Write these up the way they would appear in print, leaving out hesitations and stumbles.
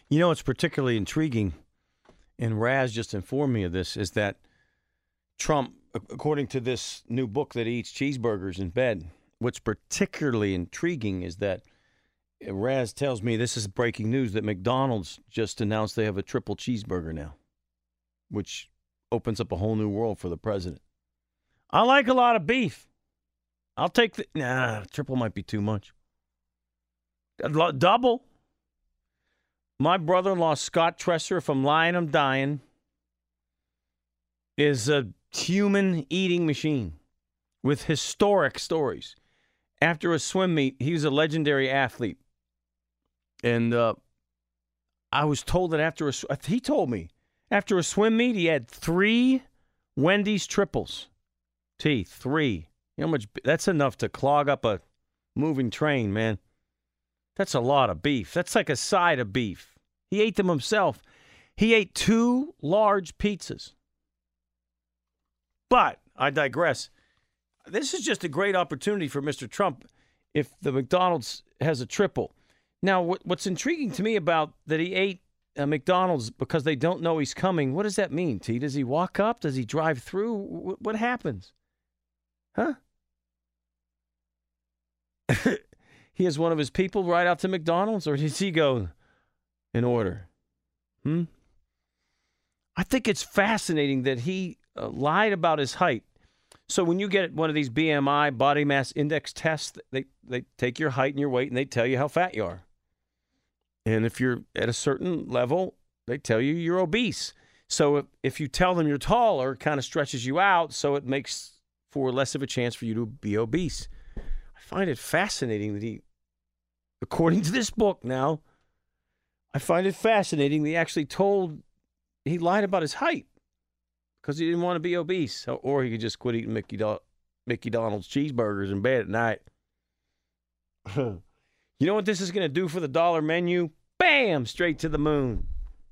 You know, it's particularly intriguing, and Raz just informed me of this, is that Trump, according to this new book that he eats cheeseburgers in bed, what's particularly intriguing is that Raz tells me, this is breaking news, that McDonald's just announced they have a triple cheeseburger now, which opens up a whole new world for the president. I like a lot of beef. I'll take triple might be too much. Double. My brother-in-law, Scott Tresser, if I'm lying, I'm dying, is a human eating machine with historic stories. After a swim meet, he was a legendary athlete. And I was told that he told me, after a swim meet, he had 3 Wendy's triples. 3. You know how much? That's enough to clog up a moving train, man. That's a lot of beef. That's like a side of beef. He ate them himself. He ate 2 large pizzas. But I digress. This is just a great opportunity for Mr. Trump if the McDonald's has a triple. Now, what's intriguing to me about that he ate McDonald's because they don't know he's coming, what does that mean, T? Does he walk up? Does he drive through? What happens? Huh? He has one of his people ride out to McDonald's, or does he go in order? I think it's fascinating that he lied about his height. So when you get one of these BMI, body mass index tests, they take your height and your weight, and they tell you how fat you are. And if you're at a certain level, they tell you you're obese. So if you tell them you're taller, it kind of stretches you out, so it makes for less of a chance for you to be obese. I find it fascinating that he, according to this book now, I find it fascinating that he actually he lied about his height because he didn't want to be obese. Or he could just quit eating Mickey Donald's cheeseburgers in bed at night. You know what this is going to do for the dollar menu? Bam! Straight to the moon.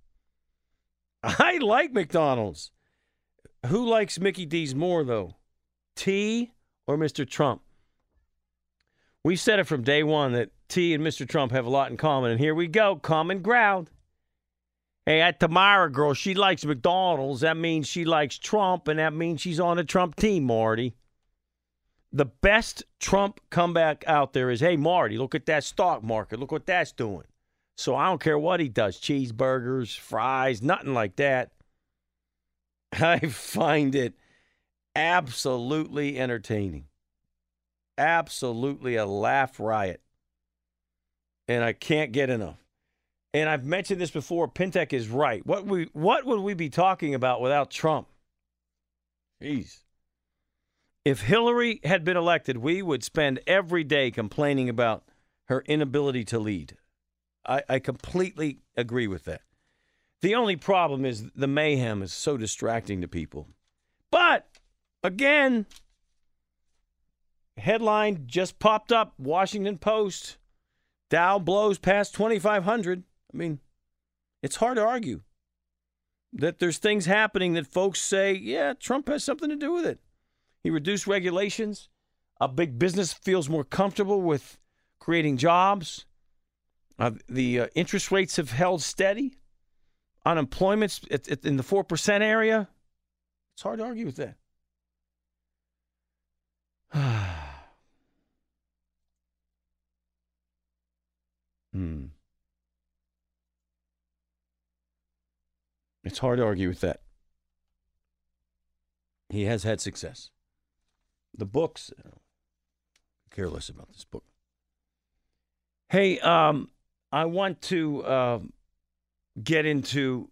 I like McDonald's. Who likes Mickey D's more, though? T or Mr. Trump? We said it from day one that T and Mr. Trump have a lot in common, and here we go, common ground. Hey, that Tamara girl, she likes McDonald's. That means she likes Trump, and that means she's on the Trump team, Marty. The best Trump comeback out there is, hey, Marty, look at that stock market. Look what that's doing. So I don't care what he does, cheeseburgers, fries, nothing like that. I find it absolutely entertaining. Absolutely a laugh riot. And I can't get enough. And I've mentioned this before, Pintek is right. What would we be talking about without Trump? Jeez. If Hillary had been elected, we would spend every day complaining about her inability to lead. I completely agree with that. The only problem is the mayhem is so distracting to people. But, again, headline just popped up, Washington Post. Dow blows past 2,500. I mean, it's hard to argue that there's things happening that folks say, yeah, Trump has something to do with it. He reduced regulations. A big business feels more comfortable with creating jobs. The interest rates have held steady. Unemployment's in the 4% area. It's hard to argue with that. It's hard to argue with that. He has had success. The books, care less about this book. Hey, I want to get into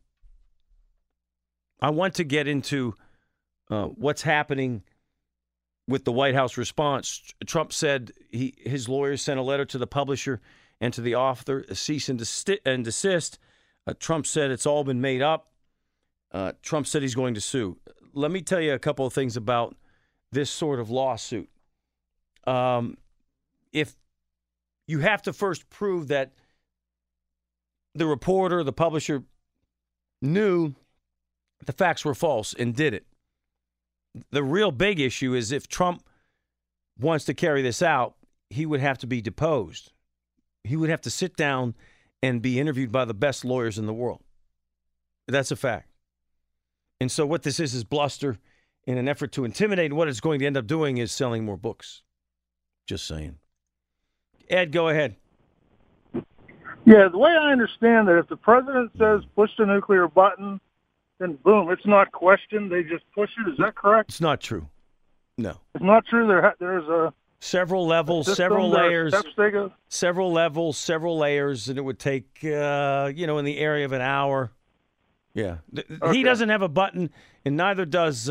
what's happening with the White House response. Trump said his lawyers sent a letter to the publisher and to the author, a cease and desist. Trump said it's all been made up. Trump said he's going to sue. Let me tell you a couple of things about this sort of lawsuit. If you have to first prove that the reporter, the publisher, knew the facts were false and did it. The real big issue is if Trump wants to carry this out, he would have to be deposed. He would have to sit down and be interviewed by the best lawyers in the world. That's a fact. And so what this is bluster in an effort to intimidate. And what it's going to end up doing is selling more books. Just saying. Ed, go ahead. Yeah, the way I understand that, if the president says push the nuclear button, then boom, it's not questioned. They just push it. Is that correct? It's not true. No. It's not true. There's a several levels, several layers, several levels, several layers, and it would take, in the area of an hour. Yeah. Okay. He doesn't have a button, and neither does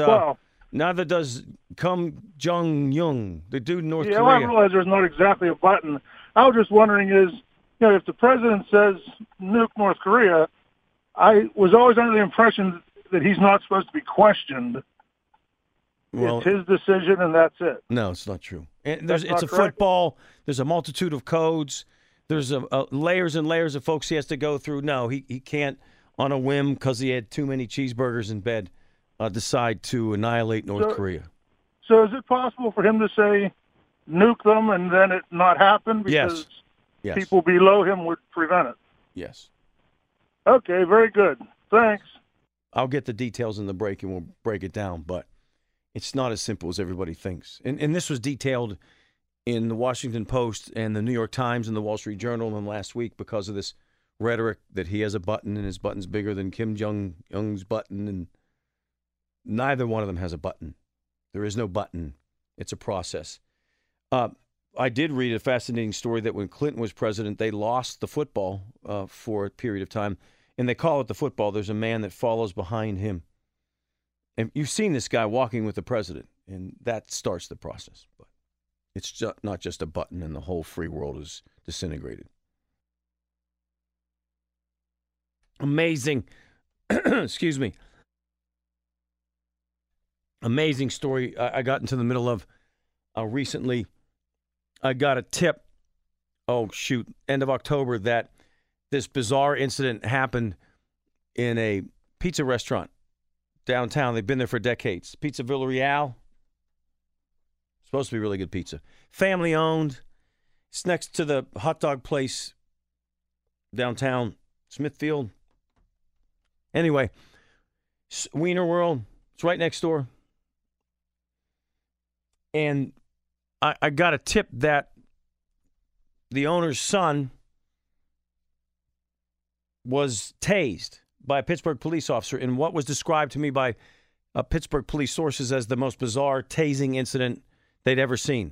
Kim Jong-un, the dude in North Korea. I realize there's not exactly a button. I was just wondering if the president says nuke North Korea, I was always under the impression that he's not supposed to be questioned. Well, it's his decision, and that's it. No, it's not true. It's a football. There's a multitude of codes. There's layers and layers of folks he has to go through. No, he can't, on a whim, because he had too many cheeseburgers in bed, decide to annihilate North Korea. So is it possible for him to say nuke them and then it not happen because people below him would prevent it? Yes. Okay, very good. Thanks. I'll get the details in the break and we'll break it down, but it's not as simple as everybody thinks. And this was detailed in the Washington Post and the New York Times and the Wall Street Journal and last week because of this rhetoric that he has a button and his button's bigger than Kim Jong-un's button, and neither one of them has a button. There is no button. It's a process. I did read a fascinating story that when Clinton was president, they lost the football for a period of time, and they call it the football. There's a man that follows behind him. And you've seen this guy walking with the president, and that starts the process. But it's not just a button, and the whole free world is disintegrated. Amazing. Excuse me. Amazing story I got into the middle of recently. I got a tip, end of October, that this bizarre incident happened in a pizza restaurant downtown. They've been there for decades. Pizza Villarreal. Supposed to be really good pizza. Family owned. It's next to the hot dog place downtown, Smithfield. Anyway, Wiener World. It's right next door. And I got a tip that the owner's son was tased by a Pittsburgh police officer in what was described to me by Pittsburgh police sources as the most bizarre tasing incident they'd ever seen.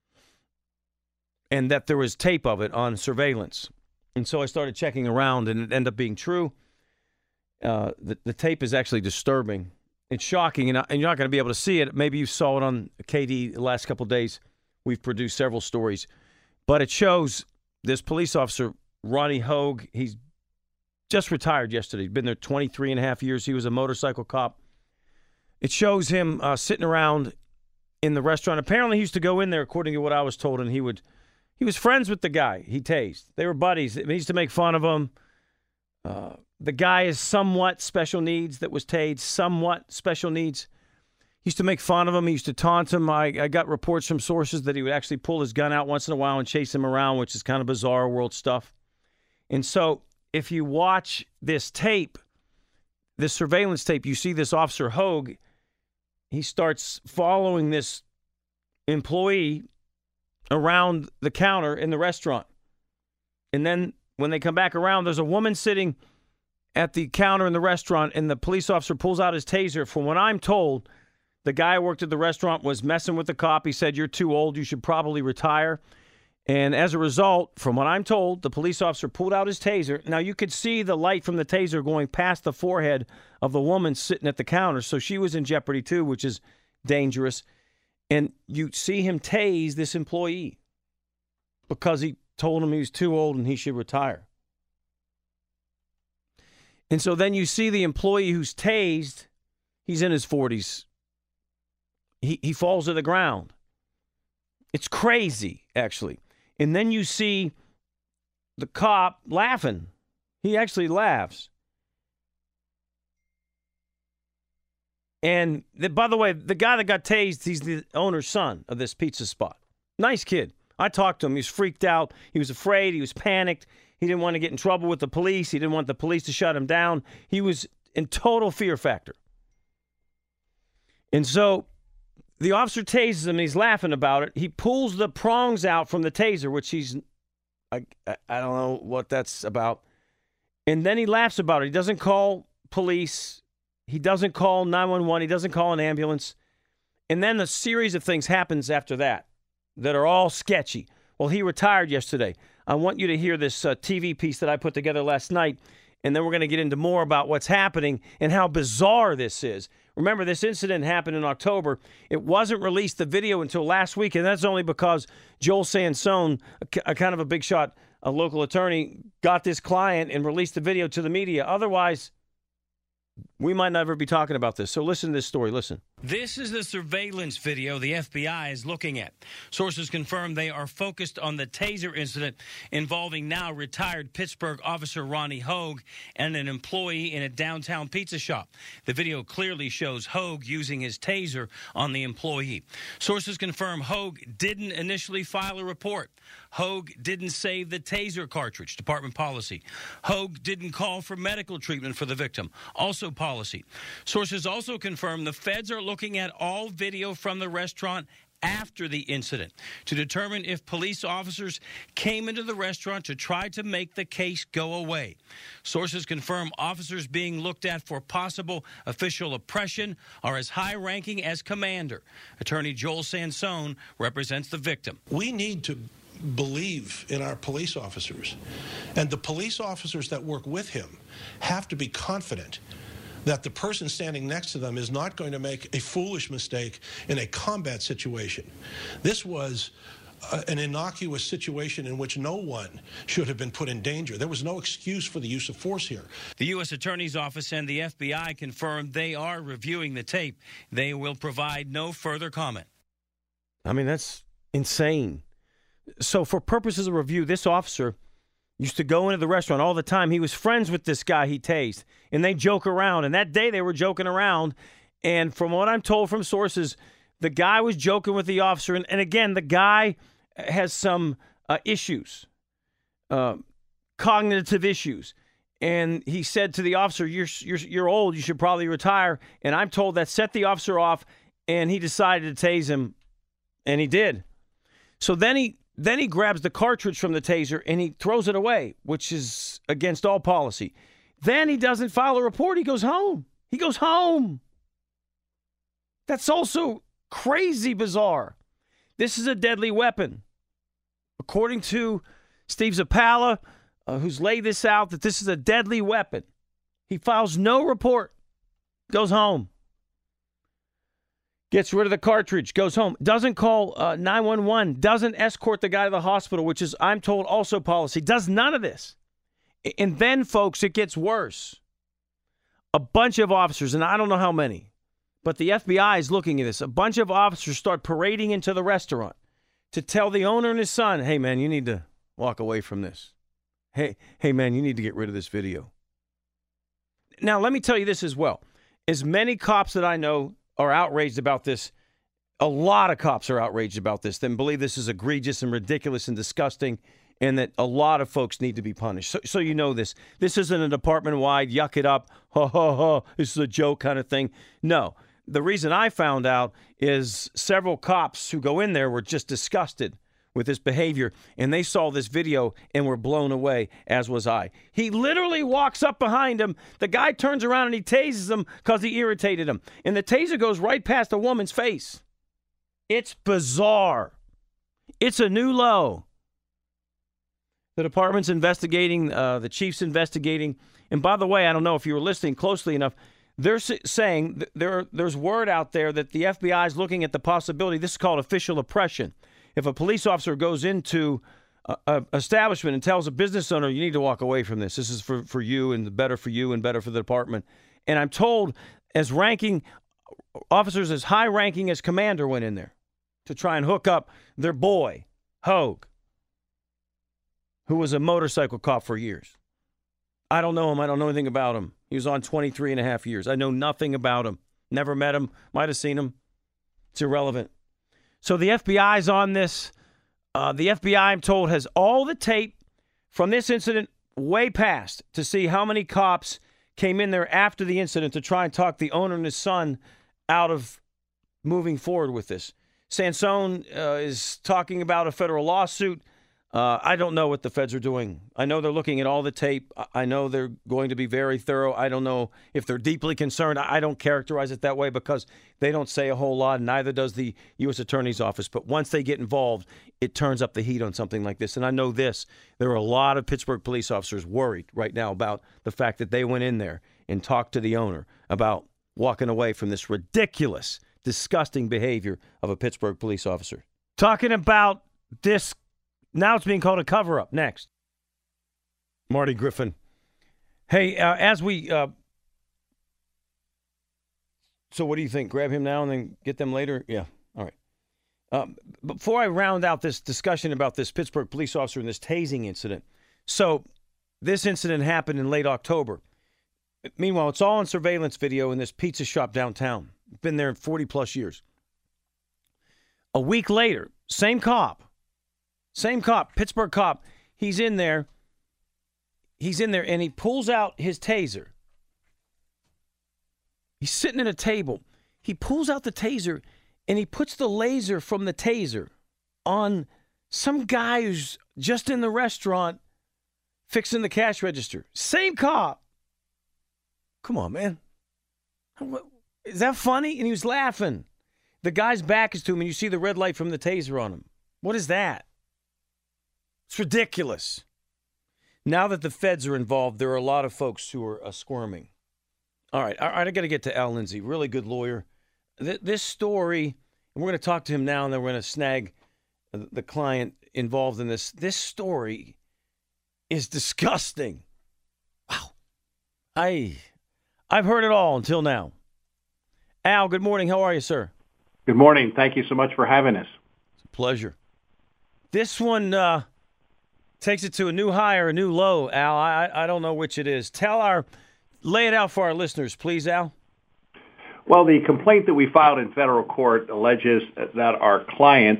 And that there was tape of it on surveillance. And so I started checking around, and it ended up being true. The tape is actually disturbing. It's shocking, and you're not going to be able to see it. Maybe you saw it on KD the last couple of days. We've produced several stories. But it shows this police officer, Ronnie Hogue, he's just retired yesterday. He's been there 23 and a half years. He was a motorcycle cop. It shows him sitting around in the restaurant. Apparently, he used to go in there, according to what I was told, and he was friends with the guy he tased. They were buddies. He used to make fun of him. The guy is somewhat special needs that was tased, somewhat special needs. He used to make fun of him. He used to taunt him. I got reports from sources that he would actually pull his gun out once in a while and chase him around, which is kind of bizarre world stuff. And so if you watch this tape, this surveillance tape, you see this Officer Hogue. He starts following this employee around the counter in the restaurant. And then when they come back around, there's a woman sitting at the counter in the restaurant, and the police officer pulls out his taser. From what I'm told, the guy who worked at the restaurant was messing with the cop. He said, "You're too old. You should probably retire." And as a result, from what I'm told, the police officer pulled out his taser. Now, you could see the light from the taser going past the forehead of the woman sitting at the counter. So she was in jeopardy too, which is dangerous. And you see him tase this employee because he told him he was too old and he should retire. And so then you see the employee who's tased. He's in his 40s. He falls to the ground. It's crazy, actually. And then you see the cop laughing. He actually laughs. And by the way, the guy that got tased, he's the owner's son of this pizza spot. Nice kid. I talked to him. He was freaked out. He was afraid. He was panicked. He didn't want to get in trouble with the police. He didn't want the police to shut him down. He was in total fear factor. And so the officer tases him, and he's laughing about it. He pulls the prongs out from the taser, which I don't know what that's about. And then he laughs about it. He doesn't call police. He doesn't call 911. He doesn't call an ambulance. And then a series of things happens after that are all sketchy. Well, he retired yesterday. I want you to hear this TV piece that I put together last night, and then we're going to get into more about what's happening and how bizarre this is. Remember, this incident happened in October. It wasn't released, the video, until last week, and that's only because Joel Sansone, a kind of a big shot, a local attorney, got this client and released the video to the media. Otherwise, we might never be talking about this. So listen to this story. Listen. This is the surveillance video the FBI is looking at. Sources confirm they are focused on the taser incident involving now retired Pittsburgh officer Ronnie Hogue and an employee in a downtown pizza shop. The video clearly shows Hogue using his taser on the employee. Sources confirm Hogue didn't initially file a report. Hogue didn't save the taser cartridge, department policy. Hogue didn't call for medical treatment for the victim, also policy. Sources also confirm the feds are looking at all video from the restaurant after the incident to determine if police officers came into the restaurant to try to make the case go away. Sources confirm officers being looked at for possible official oppression are as high-ranking as commander. Attorney Joel Sansone represents the victim. We need to believe in our police officers, and the police officers that work with him have to be confident that the person standing next to them is not going to make a foolish mistake in a combat situation. This was an innocuous situation in which no one should have been put in danger. There was no excuse for the use of force here. The U.S. Attorney's Office and the FBI confirmed they are reviewing the tape. They will provide no further comment. I mean, that's insane. So for purposes of review, this officer used to go into the restaurant all the time. He was friends with this guy he tased, and they joke around. And that day they were joking around. And from what I'm told from sources, the guy was joking with the officer. And again, the guy has some issues, cognitive issues. And he said to the officer, you're old, you should probably retire. And I'm told that set the officer off, and he decided to tase him, and he did. So then he grabs the cartridge from the taser and he throws it away, which is against all policy. Then he doesn't file a report. He goes home. That's also crazy bizarre. This is a deadly weapon. According to Steve Zappala, who's laid this out, that this is a deadly weapon. He files no report, goes home. Gets rid of the cartridge, goes home, doesn't call 911, doesn't escort the guy to the hospital, which is, I'm told, also policy, does none of this. And then, folks, it gets worse. A bunch of officers, and I don't know how many, but the FBI is looking at this. A bunch of officers start parading into the restaurant to tell the owner and his son, hey, man, you need to walk away from this. Hey, man, you need to get rid of this video. Now, let me tell you this as well. As many cops that I know are outraged about this, a lot of cops are outraged about this, then believe this is egregious and ridiculous and disgusting, and that a lot of folks need to be punished. So you know this. This isn't a department-wide, yuck it up, ha, ha, ha, this is a joke kind of thing. No. The reason I found out is several cops who go in there were just disgusted with this behavior, and they saw this video and were blown away, as was I. He literally walks up behind him. The guy turns around and he tases him because he irritated him. And the taser goes right past a woman's face. It's bizarre. It's a new low. The department's investigating. The chief's investigating. And by the way, I don't know if you were listening closely enough, they're saying there's word out there that the FBI is looking at the possibility. This is called official oppression. If a police officer goes into an establishment and tells a business owner, you need to walk away from this. This is for you and better for you and better for the department. And I'm told as ranking officers as high ranking as commander went in there to try and hook up their boy, Hogue, who was a motorcycle cop for years. I don't know him. I don't know anything about him. He was on 23 and a half years. I know nothing about him. Never met him. Might have seen him. It's irrelevant. So the FBI's on this. The FBI, I'm told, has all the tape from this incident way past to see how many cops came in there after the incident to try and talk the owner and his son out of moving forward with this. Sansone is talking about a federal lawsuit. I don't know what the feds are doing. I know they're looking at all the tape. I know they're going to be very thorough. I don't know if they're deeply concerned. I don't characterize it that way because they don't say a whole lot, and neither does the U.S. Attorney's Office. But once they get involved, it turns up the heat on something like this. And I know this. There are a lot of Pittsburgh police officers worried right now about the fact that they went in there and talked to the owner about walking away from this ridiculous, disgusting behavior of a Pittsburgh police officer. Talking about this. Now it's being called a cover-up. Next. Marty Griffin. Hey, as we... so what do you think? Grab him now and then get them later? Yeah, all right. Before I round out this discussion about this Pittsburgh police officer and this tasing incident. So this incident happened in late October. Meanwhile, it's all on surveillance video in this pizza shop downtown. Been there 40-plus years. A week later, same cop, Pittsburgh cop, he's in there, and he pulls out his taser. He's sitting at a table. He pulls out the taser, and he puts the laser from the taser on some guy who's just in the restaurant fixing the cash register. Same cop. Come on, man. Is that funny? And he was laughing. The guy's back is to him, and you see the red light from the taser on him. What is that? It's ridiculous. Now that the feds are involved, there are a lot of folks who are squirming. All right, I got to get to Al Lindsay, really good lawyer. This story, and we're going to talk to him now, and then we're going to snag the client involved in this. This story is disgusting. Wow. I've heard it all until now. Al, good morning. How are you, sir? Good morning. Thank you so much for having us. It's a pleasure. This one takes it to a new high or a new low, Al. I don't know which it is. Lay it out for our listeners, please, Al. Well, the complaint that we filed in federal court alleges that our client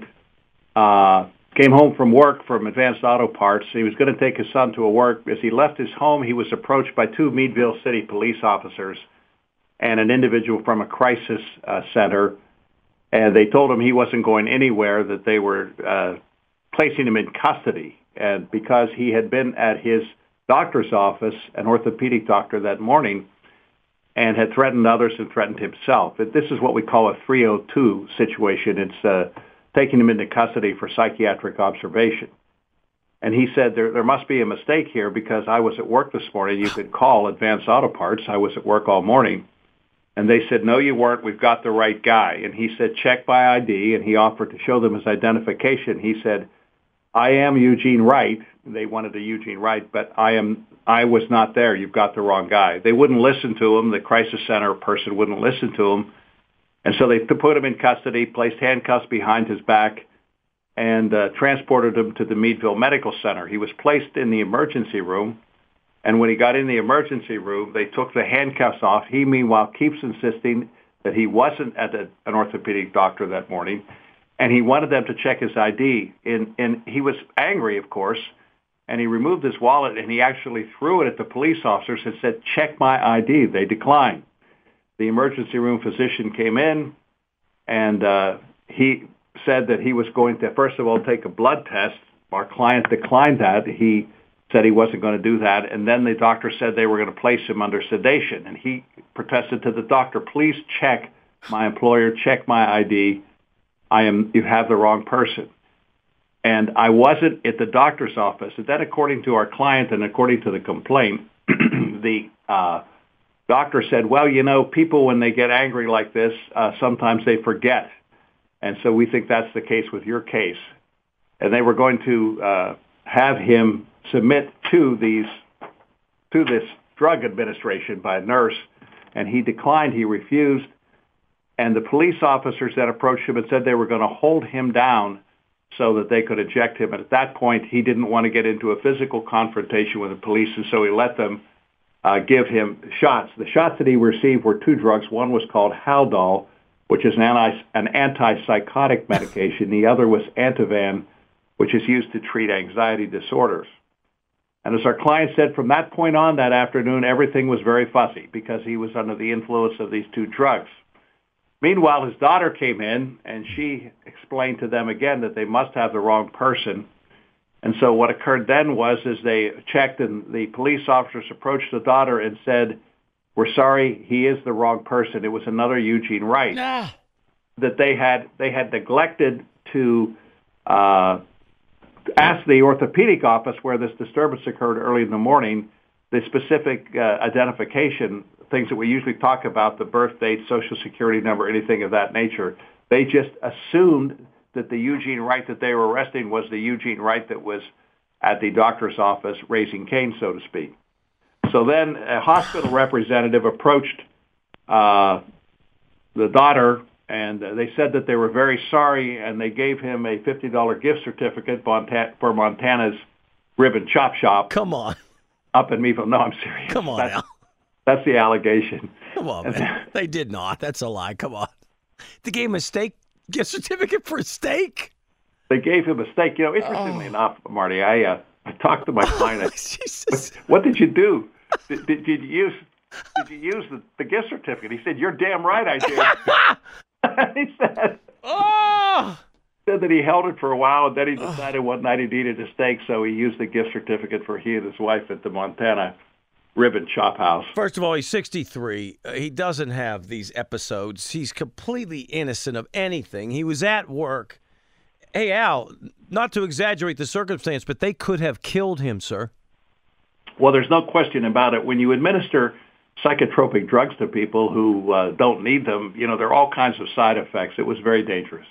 came home from work from Advanced Auto Parts. He was going to take his son to work. As he left his home, he was approached by two Meadville City police officers and an individual from a crisis center. And they told him he wasn't going anywhere, that they were placing him in custody. And because he had been at his doctor's office, an orthopedic doctor, that morning, and had threatened others and threatened himself. This is what we call a 302 situation. It's taking him into custody for psychiatric observation. And he said, there must be a mistake here because I was at work this morning. You could call Advanced Auto Parts. I was at work all morning. And they said, no, you weren't. We've got the right guy. And he said, check my ID. And he offered to show them his identification. He said, I am Eugene Wright. They wanted a Eugene Wright, but I was not there. You've got the wrong guy. They wouldn't listen to him. The crisis center person wouldn't listen to him. And so they put him in custody, placed handcuffs behind his back, and transported him to the Meadville Medical Center. He was placed in the emergency room. And when he got in the emergency room, they took the handcuffs off. He, meanwhile, keeps insisting that he wasn't at an orthopedic doctor that morning, and he wanted them to check his ID. And he was angry, of course, and he removed his wallet, and he actually threw it at the police officers and said, check my ID. They declined. The emergency room physician came in, and he said that he was going to, first of all, take a blood test. Our client declined that. He said he wasn't going to do that. And then the doctor said they were going to place him under sedation. And he protested to the doctor, please check my employer, check my ID. You have the wrong person. And I wasn't at the doctor's office. And then according to our client and according to the complaint, the doctor said, well, you know, people, when they get angry like this, sometimes they forget. And so we think that's the case with your case. And they were going to have him submit to this drug administration by a nurse, and he declined. He refused. And the police officers that approached him and said they were going to hold him down so that they could eject him. And at that point, he didn't want to get into a physical confrontation with the police, and so he let them give him shots. The shots that he received were two drugs. One was called Haldol, which is an antipsychotic medication. The other was Ativan, which is used to treat anxiety disorders. And as our client said, from that point on that afternoon, everything was very fuzzy because he was under the influence of these two drugs. Meanwhile, his daughter came in, and she explained to them again that they must have the wrong person. And so what occurred then was, is they checked, and the police officers approached the daughter and said, "We're sorry, he is the wrong person. It was another Eugene Wright." That they had neglected to ask the orthopedic office where this disturbance occurred early in the morning, the specific identification, things that we usually talk about, the birth date, social security number, anything of that nature. They just assumed that the Eugene Wright that they were arresting was the Eugene Wright that was at the doctor's office raising cane, so to speak. So then a hospital representative approached the daughter, and they said that they were very sorry, and they gave him a $50 gift certificate for Montana's Rib and Chop Shop. Come on. Up in Meadville. No, I'm serious. Come on, Al. That's the allegation. Come on, man. They did not. That's a lie. Come on. They gave him a steak gift certificate for a steak? They gave him a steak. You know, interestingly enough, Marty, I talked to my client. Jesus. What did you do? Did you use the gift certificate? He said, "You're damn right I did." He said that he held it for a while, and then he decided one night he needed a steak, so he used the gift certificate for he and his wife at the Montana Rib and Chop House. First of all, he's 63. He doesn't have these episodes. He's completely innocent of anything. He was at work. Hey, Al, not to exaggerate the circumstance, but they could have killed him, sir. Well, there's no question about it. When you administer psychotropic drugs to people who don't need them, you know, there are all kinds of side effects. It was very dangerous.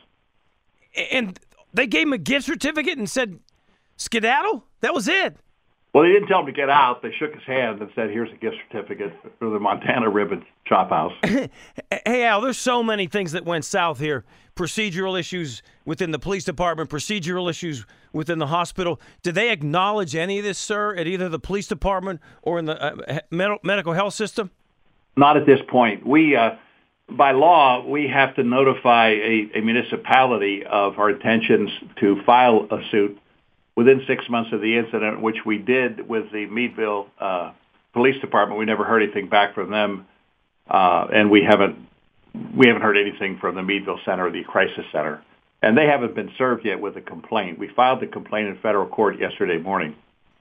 And they gave him a gift certificate and said, skedaddle? That was it. Well, they didn't tell him to get out. They shook his hand and said, "Here's a gift certificate for the Montana Rib and Chop House." Hey, Al, there's so many things that went south here. Procedural issues within the police department, procedural issues within the hospital. Did they acknowledge any of this, sir, at either the police department or in the medical health system? Not at this point. We, by law, we have to notify a municipality of our intentions to file a suit within 6 months of the incident, which we did with the Meadville Police Department. We never heard anything back from them, and we haven't heard anything from the Meadville Center or the Crisis Center. And they haven't been served yet with a complaint. We filed the complaint in federal court yesterday morning.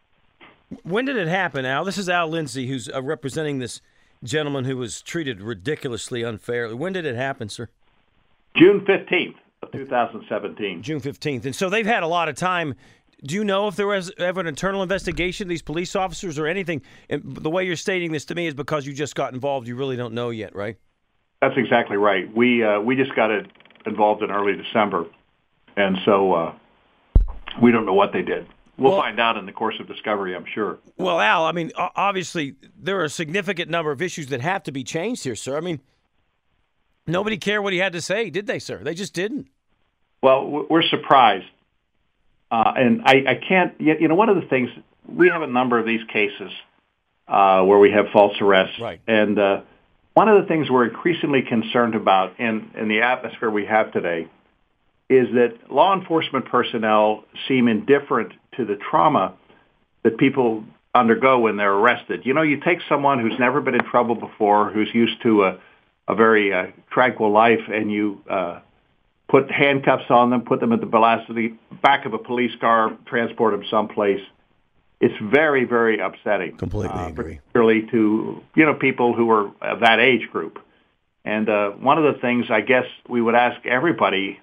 When did it happen, Al? This is Al Lindsay, who's representing this gentleman who was treated ridiculously unfairly. When did it happen, sir? June 15th of 2017. June 15th. And so they've had a lot of time. Do you know if there was ever an internal investigation of these police officers or anything? And the way you're stating this to me is because you just got involved. You really don't know yet, right? That's exactly right. We just got involved in early December, and so we don't know what they did. We'll find out in the course of discovery, I'm sure. Well, Al, I mean, obviously there are a significant number of issues that have to be changed here, sir. I mean, nobody cared what he had to say, did they, sir? They just didn't. Well, we're surprised. And I can't, you know, one of the things, we have a number of these cases where we have false arrests. Right. And one of the things we're increasingly concerned about in the atmosphere we have today is that law enforcement personnel seem indifferent to the trauma that people undergo when they're arrested. You know, you take someone who's never been in trouble before, who's used to a very tranquil life, and you put handcuffs on them, put them at the back of a police car, transport them someplace. It's very, very upsetting. Completely agree. Particularly to, you know, people who are of that age group. And one of the things I guess we would ask everybody,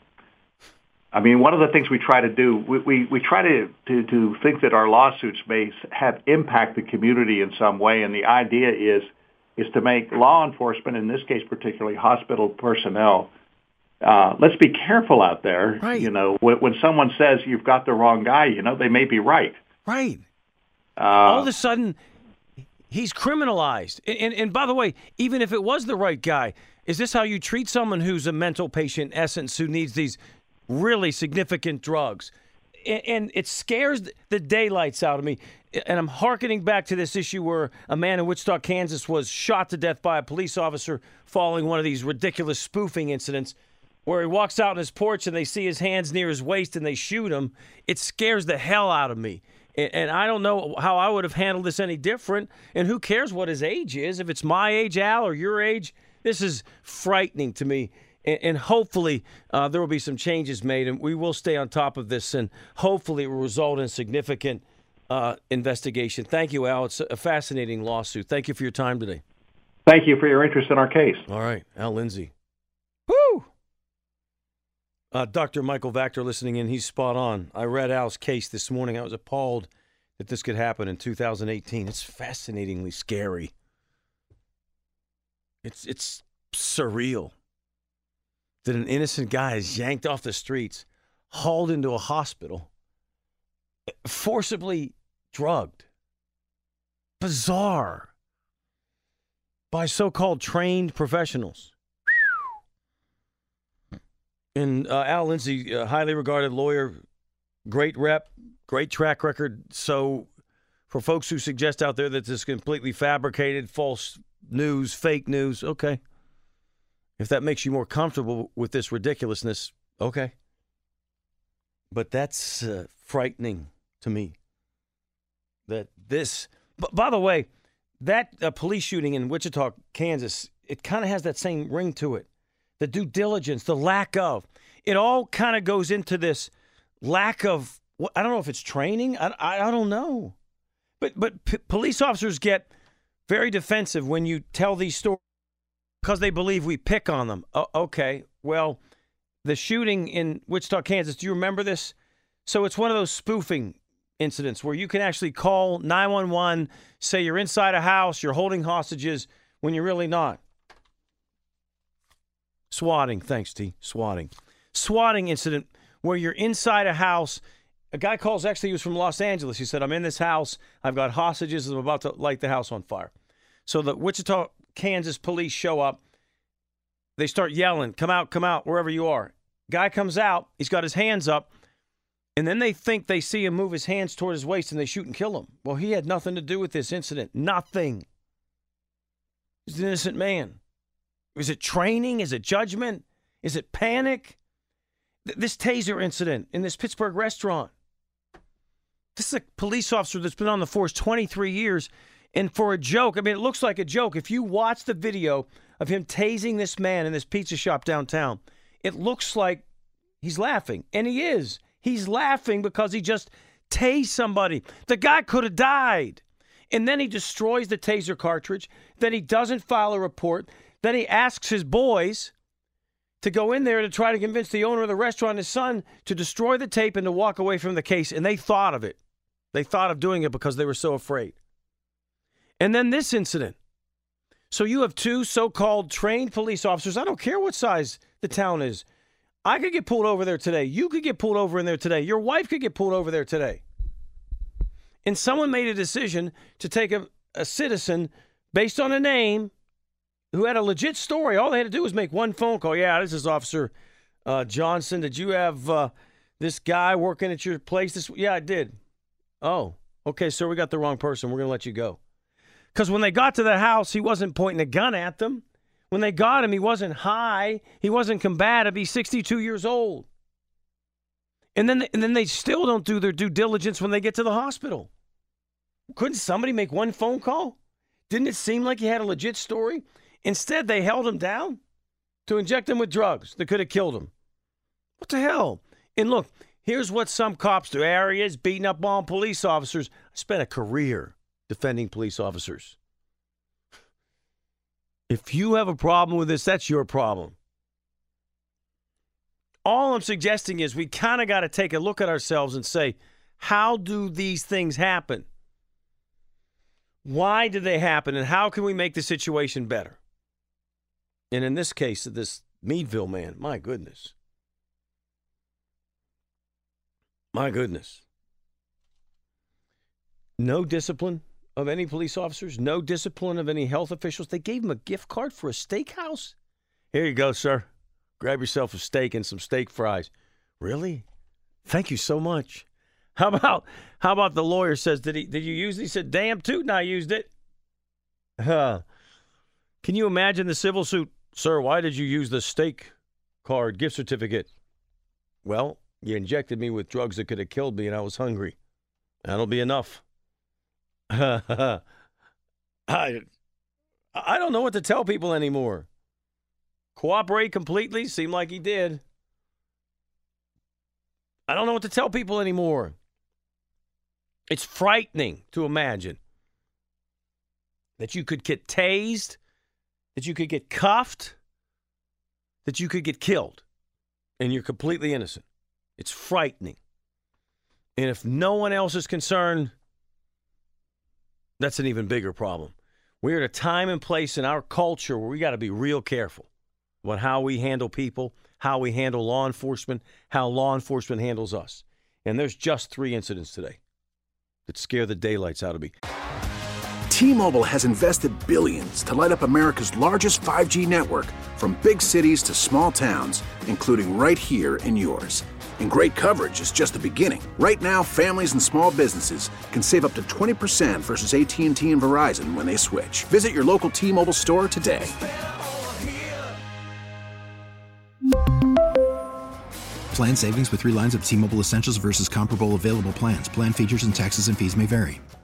I mean, one of the things we try to do, we try to think that our lawsuits may have impact the community in some way, and the idea is to make law enforcement, in this case particularly hospital personnel, let's be careful out there. Right. You know, when someone says you've got the wrong guy, you know, they may be right. Right. All of a sudden, he's criminalized. And by the way, even if it was the right guy, is this how you treat someone who's a mental patient, in essence, who needs these really significant drugs? And it scares the daylights out of me. And I'm hearkening back to this issue where a man in Wichita, Kansas was shot to death by a police officer following one of these ridiculous spoofing incidents where he walks out on his porch and they see his hands near his waist and they shoot him. It scares the hell out of me. And I don't know how I would have handled this any different. And who cares what his age is? If it's my age, Al, or your age, this is frightening to me. And hopefully there will be some changes made, and we will stay on top of this, and hopefully it will result in significant investigation. Thank you, Al. It's a fascinating lawsuit. Thank you for your time today. Thank you for your interest in our case. All right, Al Lindsay. Woo! Dr. Michael Vactor listening in, he's spot on. I read Al's case this morning. I was appalled that this could happen in 2018. It's fascinatingly scary. It's surreal that an innocent guy is yanked off the streets, hauled into a hospital, forcibly drugged. Bizarre. By so-called trained professionals. And Al Lindsay, highly regarded lawyer, great rep, great track record. So for folks who suggest out there that this is completely fabricated, false news, fake news, okay. If that makes you more comfortable with this ridiculousness, okay. But that's frightening to me. That this, by the way, that police shooting in Wichita, Kansas, it kind of has that same ring to it. The due diligence, the lack of. It all kind of goes into this lack of, I don't know if it's training. I don't know. But police officers get very defensive when you tell these stories because they believe we pick on them. Okay, well, the shooting in Wichita, Kansas, do you remember this? So it's one of those spoofing incidents where you can actually call 911, say you're inside a house, you're holding hostages when you're really not. Swatting, thanks, T. Swatting incident where you're inside a house. A guy calls, actually he was from Los Angeles. He said, I'm in this house. I've got hostages. I'm about to light the house on fire. So the Wichita, Kansas police show up. They start yelling, come out, wherever you are. Guy comes out. He's got his hands up. And then they think they see him move his hands toward his waist and they shoot and kill him. Well, he had nothing to do with this incident. Nothing. He's an innocent man. Is it training? Is it judgment? Is it panic? This taser incident in this Pittsburgh restaurant. This is a police officer that's been on the force 23 years. And for a joke, I mean, it looks like a joke. If you watch the video of him tasing this man in this pizza shop downtown, it looks like he's laughing. And he is. He's laughing because he just tased somebody. The guy could have died. And then he destroys the taser cartridge. Then he doesn't file a report. Then he asks his boys to go in there to try to convince the owner of the restaurant, his son, to destroy the tape and to walk away from the case. And they thought of it. They thought of doing it because they were so afraid. And then this incident. So you have two so-called trained police officers. I don't care what size the town is. I could get pulled over there today. You could get pulled over in there today. Your wife could get pulled over there today. And someone made a decision to take a citizen based on a name who had a legit story. All they had to do was make one phone call. Yeah, this is Officer Johnson. Did you have this guy working at your place? Yeah, I did. Oh, okay, sir, we got the wrong person. We're going to let you go. Because when they got to the house, he wasn't pointing a gun at them. When they got him, he wasn't high. He wasn't combative. He's 62 years old. And then they still don't do their due diligence when they get to the hospital. Couldn't somebody make one phone call? Didn't it seem like he had a legit story? Instead, they held him down to inject him with drugs that could have killed him. What the hell? And look, here's what some cops do. Areas beating up on police officers. I spent a career defending police officers. If you have a problem with this, that's your problem. All I'm suggesting is we kind of got to take a look at ourselves and say, how do these things happen? Why do they happen? And how can we make the situation better? And in this case, this Meadville man, my goodness. My goodness. No discipline of any police officers, no discipline of any health officials. They gave him a gift card for a steakhouse. Here you go, sir. Grab yourself a steak and some steak fries. Really? Thank you so much. How about the lawyer says, did you use it? He said, damn tootin', I used it. Can you imagine the civil suit? Sir, why did you use the steak card gift certificate? Well, you injected me with drugs that could have killed me and I was hungry. That'll be enough. I don't know what to tell people anymore. Cooperate completely? Seemed like he did. I don't know what to tell people anymore. It's frightening to imagine that you could get tased, that you could get cuffed, that you could get killed, and you're completely innocent. It's frightening. And if no one else is concerned, that's an even bigger problem. We're at a time and place in our culture where we got to be real careful about how we handle people, how we handle law enforcement, how law enforcement handles us. And there's just 3 incidents today that scare the daylights out of me. T-Mobile has invested billions to light up America's largest 5G network, from big cities to small towns, including right here in yours. And great coverage is just the beginning. Right now, families and small businesses can save up to 20% versus AT&T and Verizon when they switch. Visit your local T-Mobile store today. Plan savings with 3 lines of T-Mobile Essentials versus comparable available plans. Plan features and taxes and fees may vary.